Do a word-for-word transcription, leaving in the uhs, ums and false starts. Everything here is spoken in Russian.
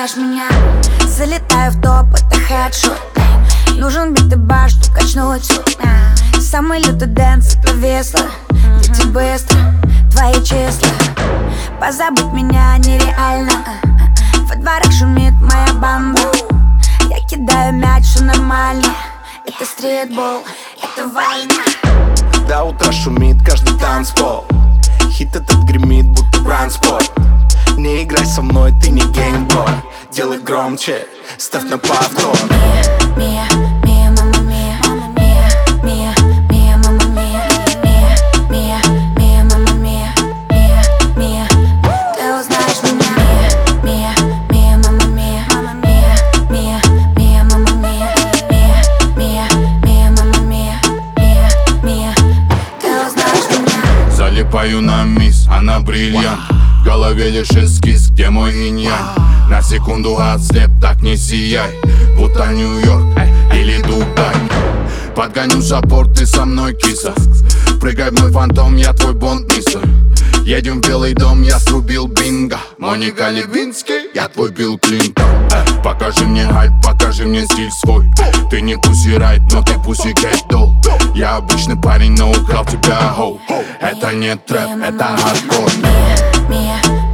знаешь меня. Залетаю в топ, это хедшот. Нужен бит и баш, чтоб качнуть. Самый лютый дэнс, это весло. Дети быстро, твои числа. Позабыть меня нереально. Во дворах шумит моя банда. Я кидаю мяч, все нормально. Это стритбол, это война. До утра шумит каждый танцпол. Хит этот гремит, будто бранспорт. Не играй со мной, ты не геймбой. Делай громче, ставь на повтор. Мия, Мия, мама Мия, Мия, Мия, Мия, мама Мия, Мия, Мия, Мия, мама Мия, Мия, Мия. Ты узнаешь меня. Мия, Мия, мама Мия, Мия, Мия, Мия, мама Мия, Мия, Мия, Мия, мама Мия, Мия, Мия. Ты узнаешь меня. Залипаю на мисс, она бриллиант. В голове лишь эскиз, где мой инь-янь. На секунду отслеп, так не сияй. Будто Нью-Йорк или Дубай. Подгоню забор, ты со мной, киса. Прыгай в мой фантом, я твой бонд, мистер. Едем в Белый дом, я срубил бинго. Моника Левинский, я твой Билл Клинтон. Покажи мне хайп, покажи мне стиль свой. Ты не пусси райт, но ты пусси кэт дол. Я обычный парень, но украл тебя, хоу. Это не трэп, это хардкор. Мия,